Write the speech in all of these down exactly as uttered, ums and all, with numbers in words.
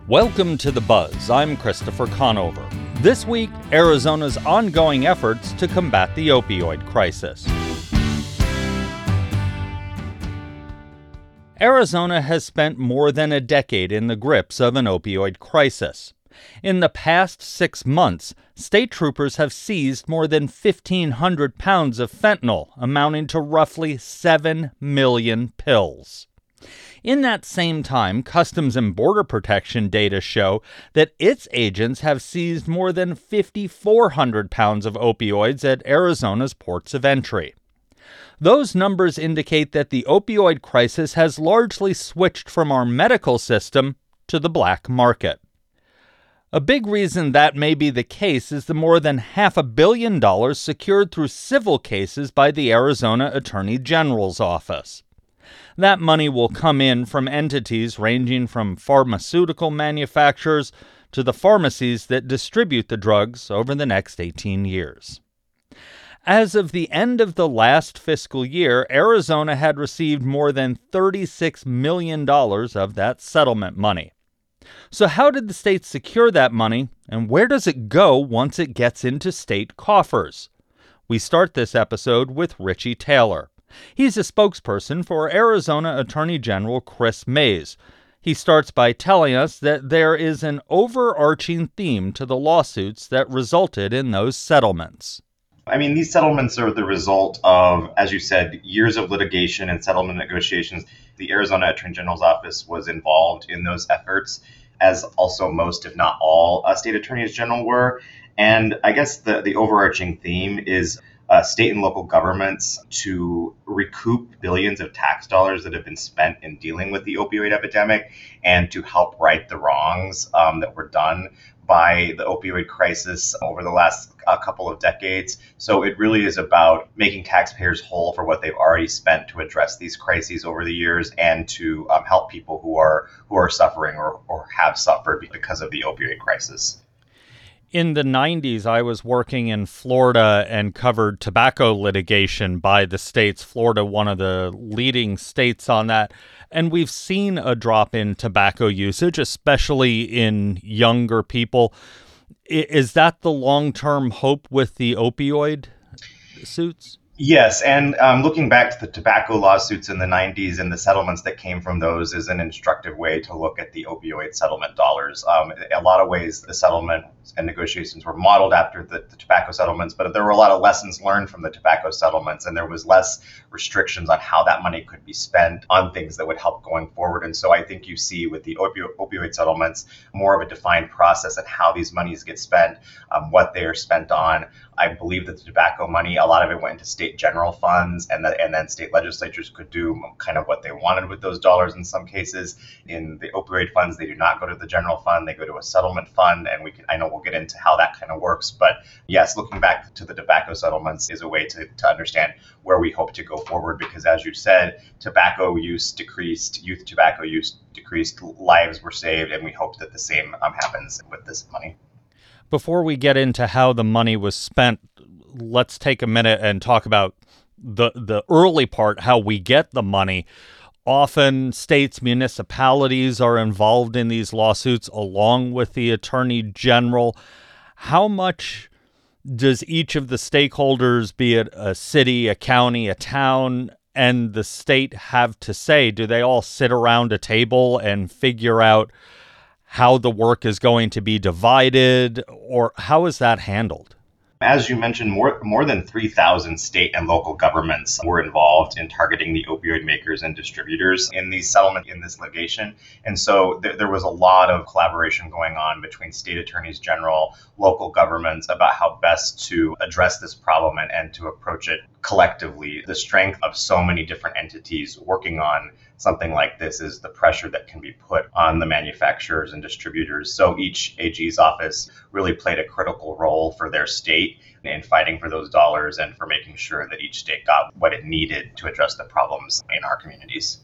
Welcome to The Buzz. I'm Christopher Conover. This week, Arizona's ongoing efforts to combat the opioid crisis. Arizona has spent more than a decade in the grips of an opioid crisis. In the past six months, state troopers have seized more than fifteen hundred pounds of fentanyl, amounting to roughly seven million pills. In that same time, Customs and Border Protection data show that its agents have seized more than five thousand four hundred pounds of opioids at Arizona's ports of entry. Those numbers indicate that the opioid crisis has largely switched from our medical system to the black market. A big reason that may be the case is the more than half a billion dollars secured through civil cases by the Arizona Attorney General's office. That money will come in from entities ranging from pharmaceutical manufacturers to the pharmacies that distribute the drugs over the next eighteen years. As of the end of the last fiscal year, Arizona had received more than thirty-six million dollars of that settlement money. So how did the state secure that money, and where does it go once it gets into state coffers? We start this episode with Richie Taylor. He's a spokesperson for Arizona Attorney General Kris Mayes. He starts by telling us that there is an overarching theme to the lawsuits that resulted in those settlements. I mean, these settlements are the result of, as you said, years of litigation and settlement negotiations. The Arizona Attorney General's office was involved in those efforts, as also most, if not all, uh, state attorneys general were. And I guess the, the overarching theme is uh, state and local governments to recoup billions of tax dollars that have been spent in dealing with the opioid epidemic and to help right the wrongs um, that were done by the opioid crisis over the last uh, couple of decades. So it really is about making taxpayers whole for what they've already spent to address these crises over the years and to um, help people who are who are suffering or, or have suffered because of the opioid crisis. In the nineties, I was working in Florida and covered tobacco litigation by the states, Florida, one of the leading states on that. And we've seen a drop in tobacco usage, especially in younger people. Is that the long-term hope with the opioid suits? Yes, and um, looking back to the tobacco lawsuits in the nineties and the settlements that came from those is an instructive way to look at the opioid settlement dollars. Um, in a lot of ways, the settlement and negotiations were modeled after the, the tobacco settlements, but there were a lot of lessons learned from the tobacco settlements, and there was less restrictions on how that money could be spent on things that would help going forward. And so I think you see with the opio- opioid settlements more of a defined process on how these monies get spent, um, what they are spent on. I believe that the tobacco money, a lot of it went into state general funds, and, the, and then state legislatures could do kind of what they wanted with those dollars in some cases. In the opioid funds, they do not go to the general fund, they go to a settlement fund, and we can, I know we'll get into how that kind of works. But yes, looking back to the tobacco settlements is a way to, to understand where we hope to go forward, because as you said, tobacco use decreased, youth tobacco use decreased, lives were saved, and we hope that the same um, happens with this money. Before we get into how the money was spent, let's take a minute and talk about the the early part, how we get the money. Often states, municipalities are involved in these lawsuits along with the Attorney General. How much does each of the stakeholders, be it a city, a county, a town, and the state have to say? Do they all sit around a table and figure out how the work is going to be divided, or how is that handled? As you mentioned, more more than three thousand state and local governments were involved in targeting the opioid makers and distributors in these settlement, in this litigation. And so th- there was a lot of collaboration going on between state attorneys general, local governments about how best to address this problem and, and to approach it collectively. The strength of so many different entities working on something like this is the pressure that can be put on the manufacturers and distributors. So each A G's office really played a critical role for their state in fighting for those dollars and for making sure that each state got what it needed to address the problems in our communities.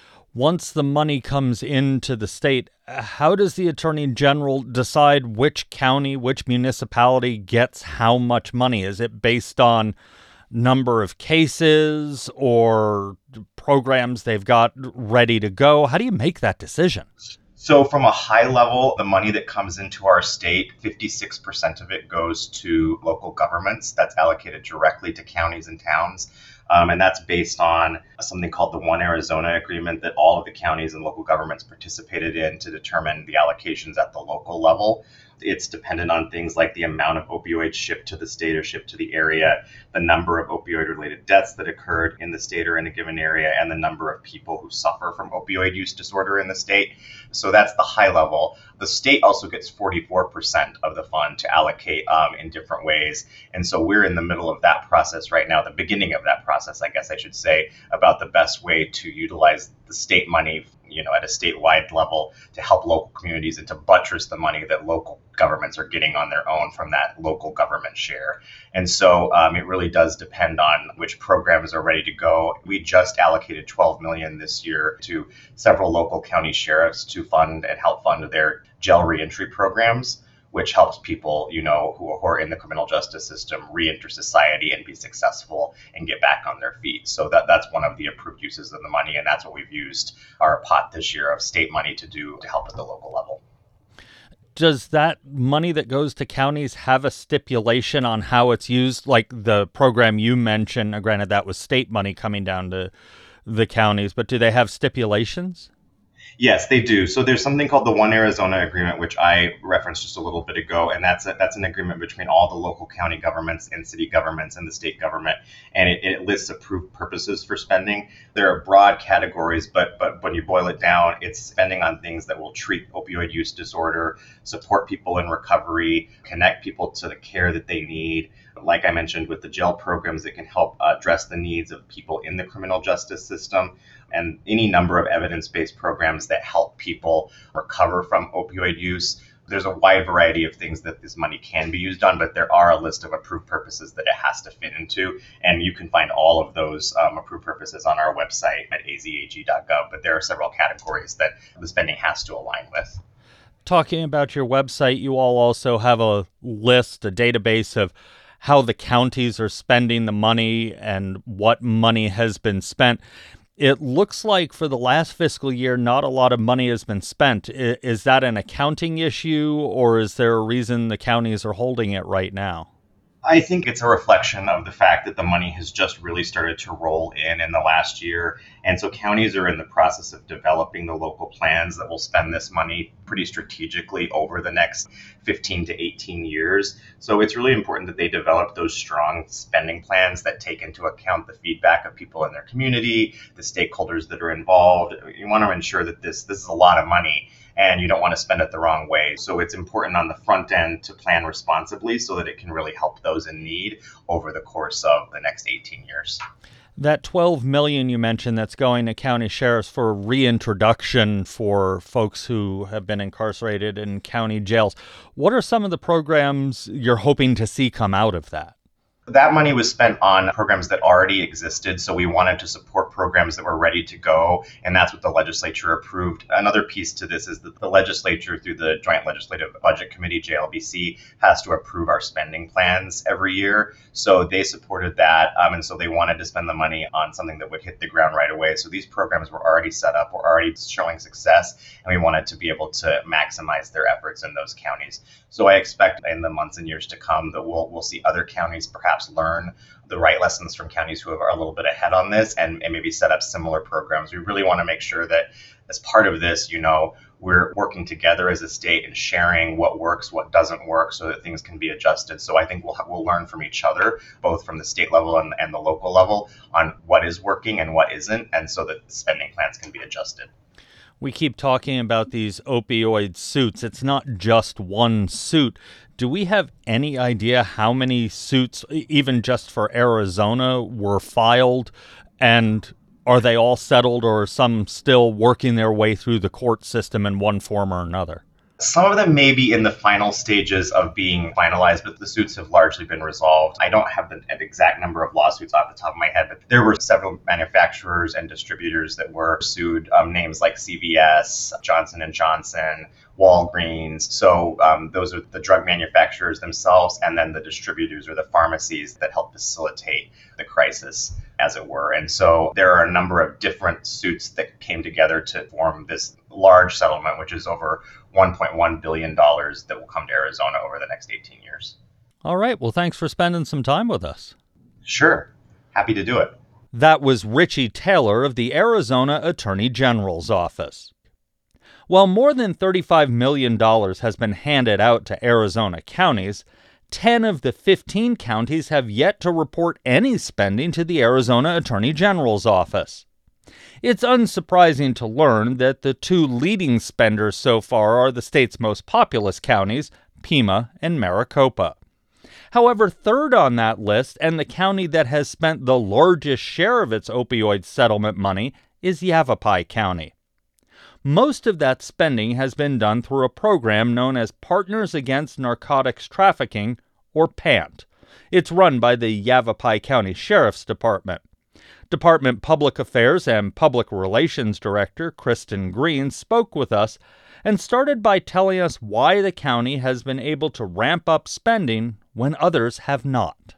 Once the money comes into the state, how does the Attorney General decide which county, which municipality gets how much money? Is it based on number of cases or programs they've got ready to go? How do you make that decision? So, from a high level, the money that comes into our state, fifty-six percent of it goes to local governments. That's allocated directly to counties and towns. Um, and that's based on something called the One Arizona Agreement that all of the counties and local governments participated in to determine the allocations at the local level. It's dependent on things like the amount of opioids shipped to the state or shipped to the area, the number of opioid-related deaths that occurred in the state or in a given area, and the number of people who suffer from opioid use disorder in the state. So that's the high level. The state also gets forty-four percent of the fund to allocate um, in different ways. And so we're in the middle of that process right now, the beginning of that process, I guess I should say, about the best way to utilize the state money, you know, at a statewide level to help local communities and to buttress the money that local governments are getting on their own from that local government share. And so um, it really does depend on which programs are ready to go. We just allocated twelve million dollars this year to several local county sheriffs to fund and help fund their jail reentry programs, which helps people, you know, who are in the criminal justice system reenter society and be successful and get back on their feet. So that that's one of the approved uses of the money, and that's what we've used our pot this year of state money to do to help at the local level. Does that money that goes to counties have a stipulation on how it's used? Like the program you mentioned, uh, granted that was state money coming down to the counties, but do they have stipulations? Yes, they do. So there's something called the One Arizona Agreement, which I referenced just a little bit ago, and that's a, that's an agreement between all the local county governments and city governments and the state government, and it, it lists approved purposes for spending. There are broad categories, but but when you boil it down, it's spending on things that will treat opioid use disorder, support people in recovery, connect people to the care that they need. Like I mentioned, with the jail programs that can help address the needs of people in the criminal justice system, and any number of evidence-based programs that help people recover from opioid use. There's a wide variety of things that this money can be used on, but there are a list of approved purposes that it has to fit into. And you can find all of those um, approved purposes on our website at a z a g dot gov. But there are several categories that the spending has to align with. Talking about your website, you all also have a list, a database of how the counties are spending the money and what money has been spent. It looks like for the last fiscal year, not a lot of money has been spent. Is that an accounting issue, or is there a reason the counties are holding it right now? I think it's a reflection of the fact that the money has just really started to roll in in the last year. And so counties are in the process of developing the local plans that will spend this money pretty strategically over the next fifteen to eighteen years. So it's really important that they develop those strong spending plans that take into account the feedback of people in their community, the stakeholders that are involved. You want to ensure that this, this is a lot of money, and you don't want to spend it the wrong way. So it's important on the front end to plan responsibly so that it can really help those in need over the course of the next eighteen years. That twelve million dollars you mentioned that's going to county sheriffs for reintroduction for folks who have been incarcerated in county jails. What are some of the programs you're hoping to see come out of that? That money was spent on programs that already existed, so we wanted to support programs that were ready to go, and that's what the legislature approved. Another piece to this is that the legislature, through the Joint Legislative Budget Committee, J L B C, has to approve our spending plans every year. So they supported that, um, and so they wanted to spend the money on something that would hit the ground right away. So these programs were already set up, were already showing success, and we wanted to be able to maximize their efforts in those counties. So I expect in the months and years to come that we'll we'll see other counties perhaps learn the right lessons from counties who are a little bit ahead on this and, and maybe set up similar programs. We really want to make sure that as part of this, you know, we're working together as a state and sharing what works, what doesn't work, so that things can be adjusted. So I think we'll we'll learn from each other, both from the state level and, and the local level, on what is working and what isn't, and so that the spending plans can be adjusted. We keep talking about these opioid suits. It's not just one suit. Do we have any idea how many suits, even just for Arizona, were filed? And are they all settled, or are some still working their way through the court system in one form or another? Some of them may be in the final stages of being finalized, but the suits have largely been resolved. I don't have the exact number of lawsuits off the top of my head, but there were several manufacturers and distributors that were sued, um, names like C V S, Johnson and Johnson, Walgreens. So um, those are the drug manufacturers themselves, and then the distributors or the pharmacies that help facilitate the crisis. as it were. And so there are a number of different suits that came together to form this large settlement, which is over one point one billion dollars that will come to Arizona over the next eighteen years. All right. Well, thanks for spending some time with us. Sure. Happy to do it. That was Richie Taylor of the Arizona Attorney General's office. While more than thirty-five million dollars has been handed out to Arizona counties, ten of the fifteen counties have yet to report any spending to the Arizona Attorney General's office. It's unsurprising to learn that the two leading spenders so far are the state's most populous counties, Pima and Maricopa. However, third on that list, and the county that has spent the largest share of its opioid settlement money, is Yavapai County. Most of that spending has been done through a program known as Partners Against Narcotics Trafficking, or PANT. It's run by the Yavapai County Sheriff's Department. Department Public Affairs and Public Relations Director Kristen Green spoke with us and started by telling us why the county has been able to ramp up spending when others have not.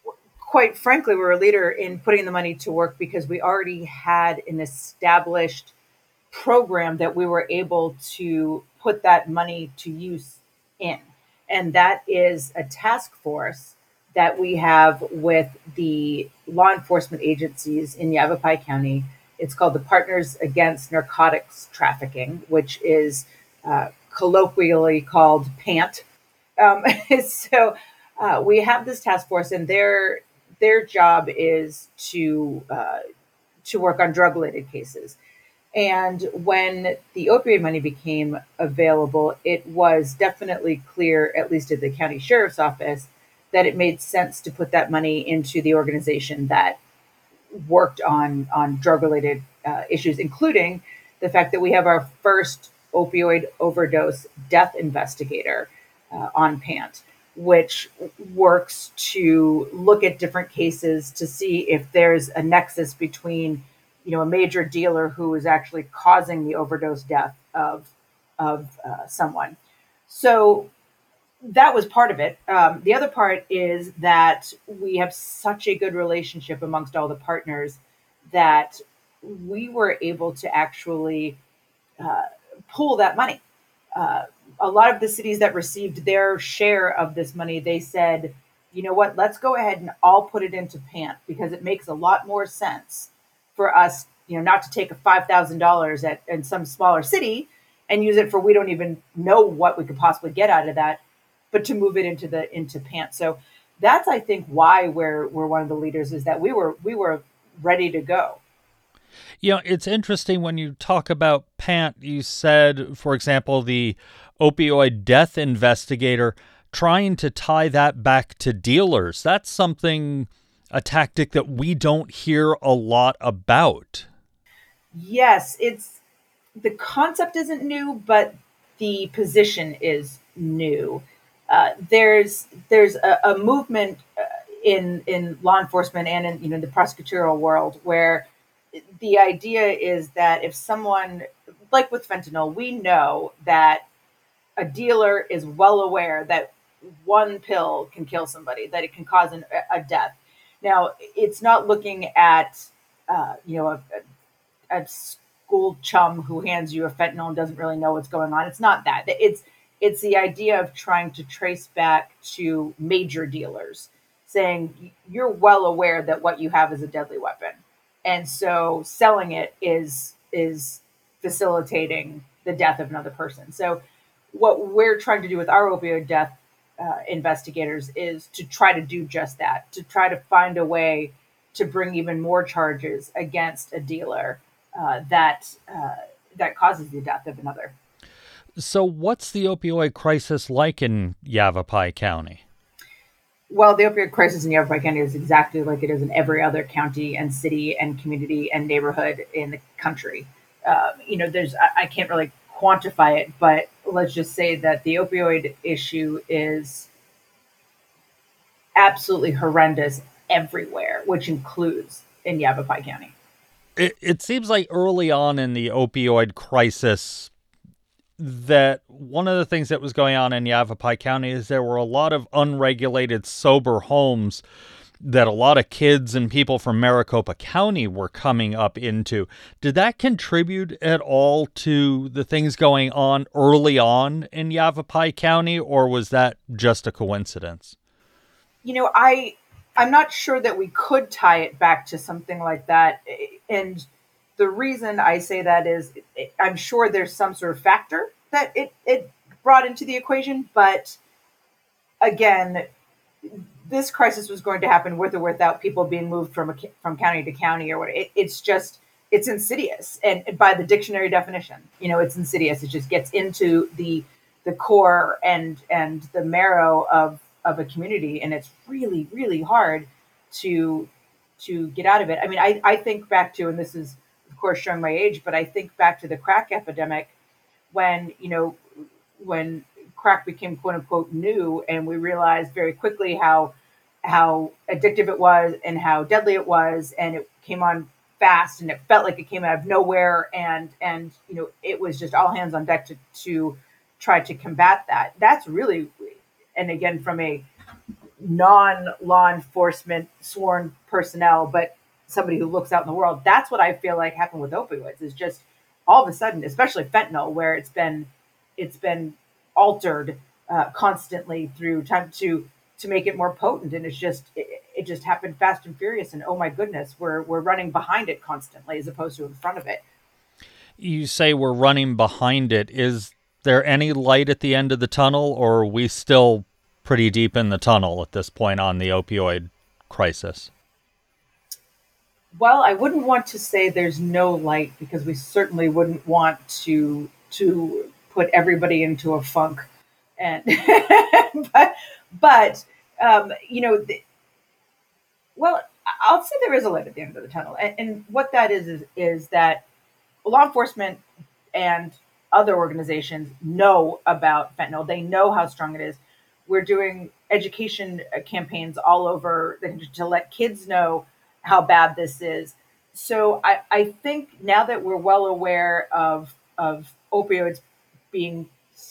Quite frankly, we're a leader in putting the money to work because we already had an established program that we were able to put that money to use in. And that is a task force that we have with the law enforcement agencies in Yavapai County. It's called the Partners Against Narcotics Trafficking, which is uh, colloquially called PANT. Um, so uh, we have this task force, and their their job is to uh, to work on drug-related cases. And when the opioid money became available, it was definitely clear, at least at the county sheriff's office, that it made sense to put that money into the organization that worked on, on drug-related uh, issues, including the fact that we have our first opioid overdose death investigator uh, on PANT, which works to look at different cases to see if there's a nexus between, you know, a major dealer who is actually causing the overdose death of of uh, someone. So that was part of it. Um, the other part is that we have such a good relationship amongst all the partners that we were able to actually uh, pool that money. Uh, a lot of the cities that received their share of this money, they said, you know what, let's go ahead and all put it into PANT because it makes a lot more sense for us, you know, not to take a five thousand dollars at in some smaller city and use it for we don't even know what we could possibly get out of that, but to move it into the into PANT. So that's, I think, why we're we're one of the leaders, is that we were we were ready to go. You know, it's interesting when you talk about PANT, you said, for example, the opioid death investigator trying to tie that back to dealers. That's something, a tactic that we don't hear a lot about. Yes, it's the concept isn't new, but the position is new. Uh, there's there's a, a movement uh, in in law enforcement and in, you know, the prosecutorial world where the idea is that if someone, like with fentanyl, we know that a dealer is well aware that one pill can kill somebody, that it can cause an, a death. Now, it's not looking at uh, you know a, a school chum who hands you a fentanyl and doesn't really know what's going on. It's not that. It's it's the idea of trying to trace back to major dealers, saying you're well aware that what you have is a deadly weapon. And so selling it is is facilitating the death of another person. So what we're trying to do with our opioid death uh, investigators is to try to do just that, to try to find a way to bring even more charges against a dealer uh, that uh, that causes the death of another. So what's the opioid crisis like in Yavapai County? Well, the opioid crisis in Yavapai County is exactly like it is in every other county and city and community and neighborhood in the country. Uh, you know, there's I, I can't really quantify it, but let's just say that the opioid issue is absolutely horrendous everywhere, which includes in Yavapai County. It, it seems like early on in the opioid crisis that one of the things that was going on in Yavapai County is there were a lot of unregulated sober homes that a lot of kids and people from Maricopa County were coming up into. Did that contribute at all to the things going on early on in Yavapai County, or was that just a coincidence? You know, I I'm not sure that we could tie it back to something like that. And the reason I say that is I'm sure there's some sort of factor that it, it brought into the equation. But again, this crisis was going to happen with or without people being moved from a, from county to county or what. It, it's just, it's insidious. And by the dictionary definition, you know, it's insidious. It just gets into the the core and and the marrow of of a community, and it's really really hard to to get out of it. I mean, I, I think back to, and this is of course showing my age, but I think back to the crack epidemic when, you know, when crack became quote unquote new, and we realized very quickly how how addictive it was and how deadly it was, and it came on fast and it felt like it came out of nowhere, and and you know, it was just all hands on deck to to try to combat that. That's really, and again, from a non-law enforcement sworn personnel, but somebody who looks out in the world, that's what I feel like happened with opioids, is just all of a sudden, especially fentanyl, where it's been it's been altered uh, constantly through time to to make it more potent, and it's just it, it just happened fast and furious, and oh my goodness, we're we're running behind it constantly as opposed to in front of it. You say we're running behind it. Is there any light at the end of the tunnel, or are we still pretty deep in the tunnel at this point on the opioid crisis? Well, I wouldn't want to say there's no light, because we certainly wouldn't want to to put everybody into a funk, and but but um, you know, the, well, I'll say there is a light at the end of the tunnel, and, and what that is is is that law enforcement and other organizations know about fentanyl. They know how strong it is. We're doing education campaigns all over to let kids know how bad this is. So I, I think now that we're well aware of of opioids being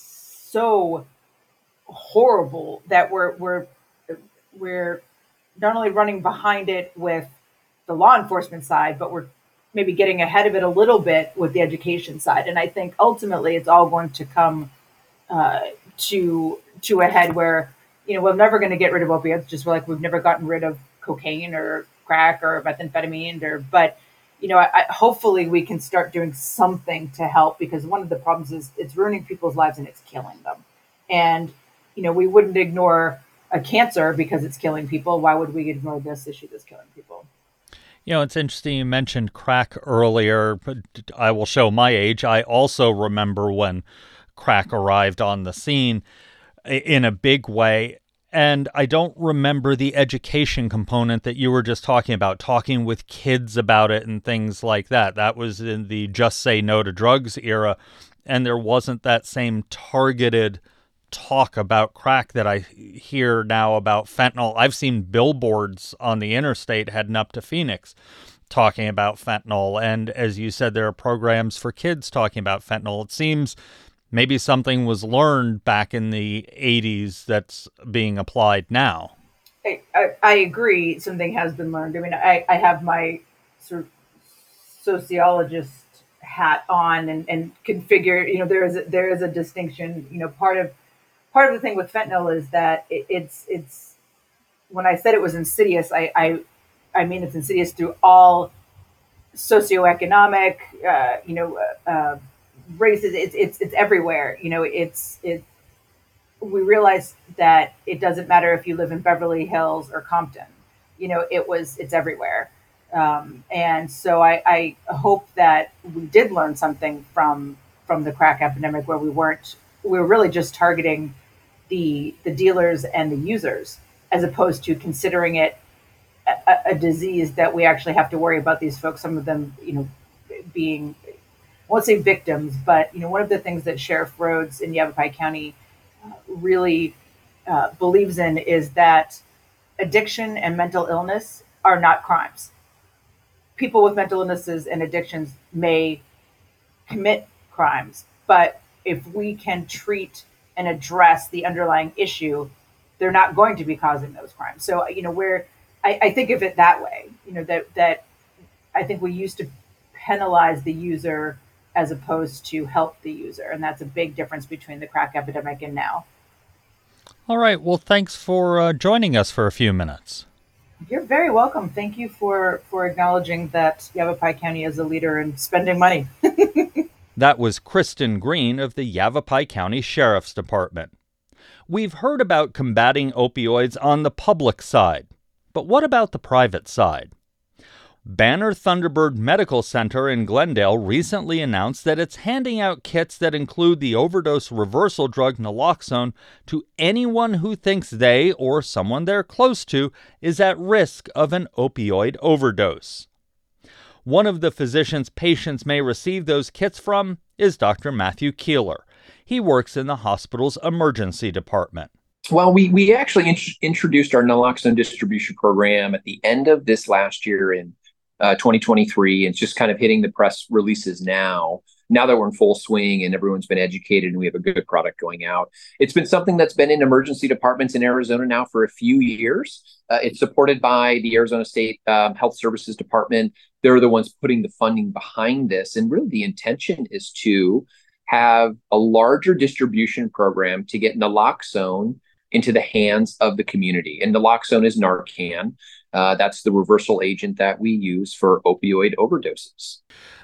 so horrible, that we're we're we're not only running behind it with the law enforcement side, but we're maybe getting ahead of it a little bit with the education side. And I think ultimately it's all going to come uh, to to a head where, you know, we're never going to get rid of opiates, just like we've never gotten rid of cocaine or crack or methamphetamine, or but you know, I, I, hopefully we can start doing something to help, because one of the problems is it's ruining people's lives and it's killing them. And you know, we wouldn't ignore a cancer because it's killing people. Why would we ignore this issue that's killing people? You know, it's interesting you mentioned crack earlier, but I will show my age. I also remember when crack arrived on the scene in a big way. And I don't remember the education component that you were just talking about, talking with kids about it and things like that. That was in the Just Say No to Drugs era, and there wasn't that same targeted talk about crack that I hear now about fentanyl. I've seen billboards on the interstate heading up to Phoenix talking about fentanyl, and as you said, there are programs for kids talking about fentanyl. It seems maybe something was learned back in the eighties that's being applied now. I, I, I agree. Something has been learned. I mean, I, I have my sort of sociologist hat on, and, and can figure, you know, there is a, there is a distinction. You know, part of part of the thing with fentanyl is that it, it's it's when I said it was insidious, I I, I mean it's insidious through all socioeconomic, uh, you know, uh, uh, races. It's it's it's everywhere. You know, it's it. We realized that it doesn't matter if you live in Beverly Hills or Compton. You know, it was it's everywhere. Um, and so I, I hope that we did learn something from from the crack epidemic, where we weren't we were really just targeting the the dealers and the users, as opposed to considering it a, a disease that we actually have to worry about these folks. Some of them, you know, being, I won't say victims, but you know, one of the things that Sheriff Rhodes in Yavapai County uh, really uh, believes in is that addiction and mental illness are not crimes. People with mental illnesses and addictions may commit crimes, but if we can treat and address the underlying issue, they're not going to be causing those crimes. So, you know, we're I, I think of it that way. You know, that that I think we used to penalize the user as opposed to help the user, and that's a big difference between the crack epidemic and now. All right. Well, thanks for uh, joining us for a few minutes. You're very welcome. Thank you for for acknowledging that Yavapai County is a leader in spending money. That was Kristen Green of the Yavapai County Sheriff's Department. We've heard about combating opioids on the public side, but what about the private side? Banner Thunderbird Medical Center in Glendale recently announced that it's handing out kits that include the overdose reversal drug naloxone to anyone who thinks they or someone they're close to is at risk of an opioid overdose. One of the physicians patients may receive those kits from is Doctor Matthew Keeler. He works in the hospital's emergency department. Well, we, we actually int- introduced our naloxone distribution program at the end of this last year in uh, twenty twenty-three. It's just kind of hitting the press releases now, now that we're in full swing and everyone's been educated and we have a good product going out. It's been something that's been in emergency departments in Arizona now for a few years. Uh, it's supported by the Arizona State um, Health Services Department. They're the ones putting the funding behind this. And really the intention is to have a larger distribution program to get naloxone into the hands of the community. And naloxone is Narcan. Uh, that's the reversal agent that we use for opioid overdoses.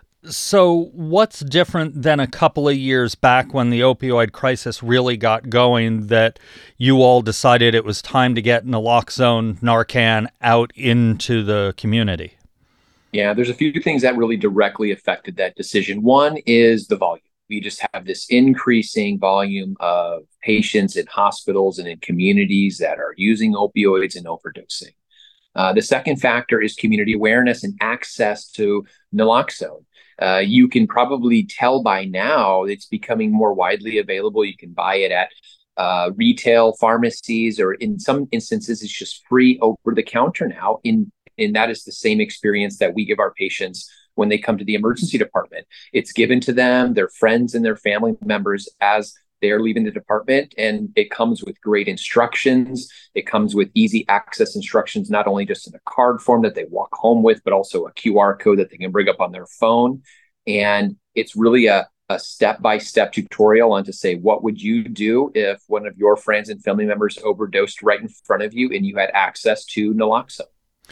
So what's different than a couple of years back when the opioid crisis really got going that you all decided it was time to get naloxone, Narcan out into the community? Yeah, there's a few things that really directly affected that decision. One is the volume. We just have this increasing volume of patients in hospitals and in communities that are using opioids and overdosing. Uh, the second factor is community awareness and access to naloxone. Uh, you can probably tell by now it's becoming more widely available. You can buy it at uh, retail pharmacies, or in some instances, it's just free over the counter now. In, and that is the same experience that we give our patients when they come to the emergency department. It's given to them, their friends and their family members as they're leaving the department, and it comes with great instructions. It comes with easy access instructions, not only just in a card form that they walk home with, but also a Q R code that they can bring up on their phone. And it's really a, a step-by-step tutorial on to say, what would you do if one of your friends and family members overdosed right in front of you and you had access to naloxone?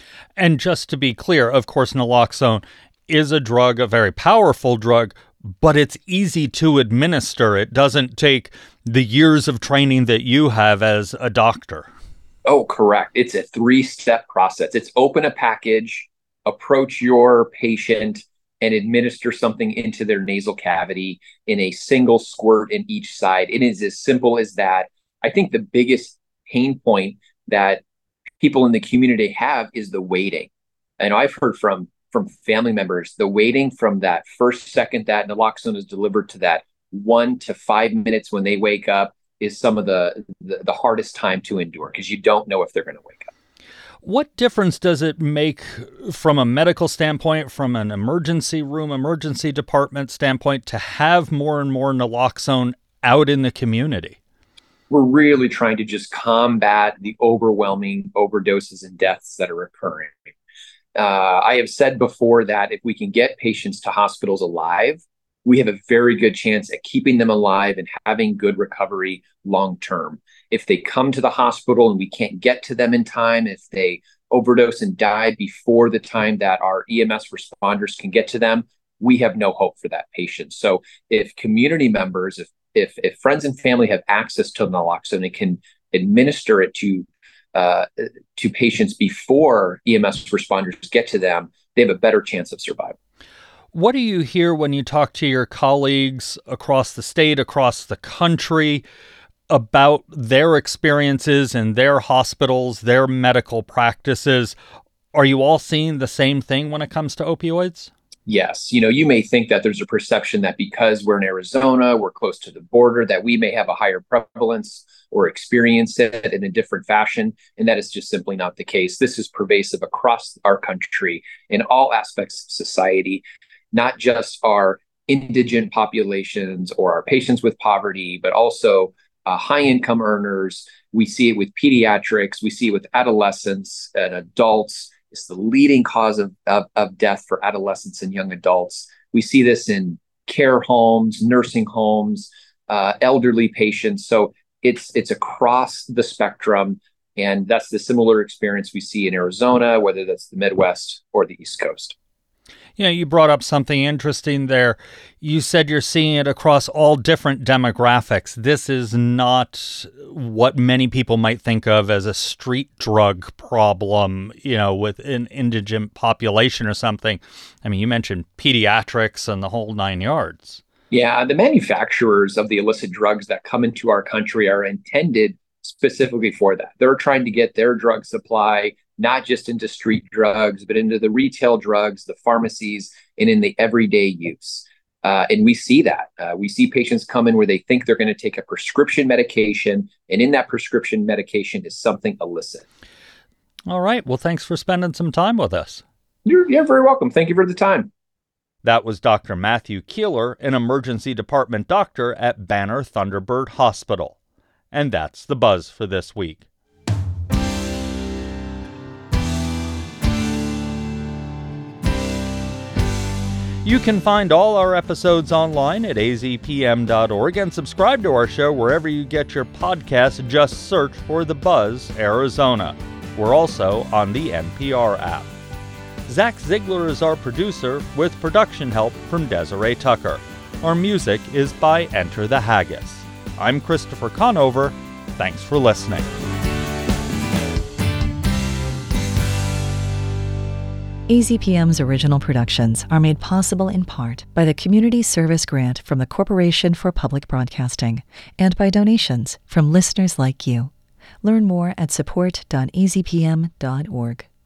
And just to be clear, of course, naloxone is a drug, a very powerful drug, but it's easy to administer. It doesn't take the years of training that you have as a doctor. Oh, correct. It's a three-step process. It's open a package, approach your patient, and administer something into their nasal cavity in a single squirt in each side. It is as simple as that. I think the biggest pain point that people in the community have is the waiting. And I've heard from from family members, the waiting from that first second that naloxone is delivered to that one to five minutes when they wake up is some of the, the, the hardest time to endure, because you don't know if they're going to wake up. What difference does it make from a medical standpoint, from an emergency room, emergency department standpoint, to have more and more naloxone out in the community? We're really trying to just combat the overwhelming overdoses and deaths that are occurring. Uh, I have said before that if we can get patients to hospitals alive, we have a very good chance at keeping them alive and having good recovery long term. If they come to the hospital and we can't get to them in time, if they overdose and die before the time that our E M S responders can get to them, we have no hope for that patient. So if community members, if if, if friends and family have access to naloxone and can administer it to Uh, to patients before E M S responders get to them, they have a better chance of survival. What do you hear when you talk to your colleagues across the state, across the country, about their experiences in their hospitals, their medical practices? Are you all seeing the same thing when it comes to opioids? Yes. You know, you may think that there's a perception that because we're in Arizona, we're close to the border, that we may have a higher prevalence or experience it in a different fashion. And that is just simply not the case. This is pervasive across our country in all aspects of society, not just our indigent populations or our patients with poverty, but also uh, high-income earners. We see it with pediatrics. We see it with adolescents and adults. It's the leading cause of, of, of death for adolescents and young adults. We see this in care homes, nursing homes, uh, elderly patients. So it's it's across the spectrum. And that's the similar experience we see in Arizona, whether that's the Midwest or the East Coast. Yeah, you brought up something interesting there. You said you're seeing it across all different demographics. This is not what many people might think of as a street drug problem, you know, with an indigent population or something. I mean, you mentioned pediatrics and the whole nine yards. Yeah, the manufacturers of the illicit drugs that come into our country are intended specifically for that. They're trying to get their drug supply not just into street drugs, but into the retail drugs, the pharmacies, and in the everyday use. Uh, and we see that. Uh, we see patients come in where they think they're going to take a prescription medication, and in that prescription medication is something illicit. All right. Well, thanks for spending some time with us. You're, you're very welcome. Thank you for the time. That was Doctor Matthew Keeler, an emergency department doctor at Banner Thunderbird Hospital. And that's the buzz for this week. You can find all our episodes online at a z p m dot org and subscribe to our show wherever you get your podcasts. Just search for The Buzz Arizona. We're also on the N P R app. Zach Ziegler is our producer with production help from Desiree Tucker. Our music is by Enter the Haggis. I'm Christopher Conover. Thanks for listening. A Z P M's original productions are made possible in part by the Community Service Grant from the Corporation for Public Broadcasting and by donations from listeners like you. Learn more at support dot a z p m dot org.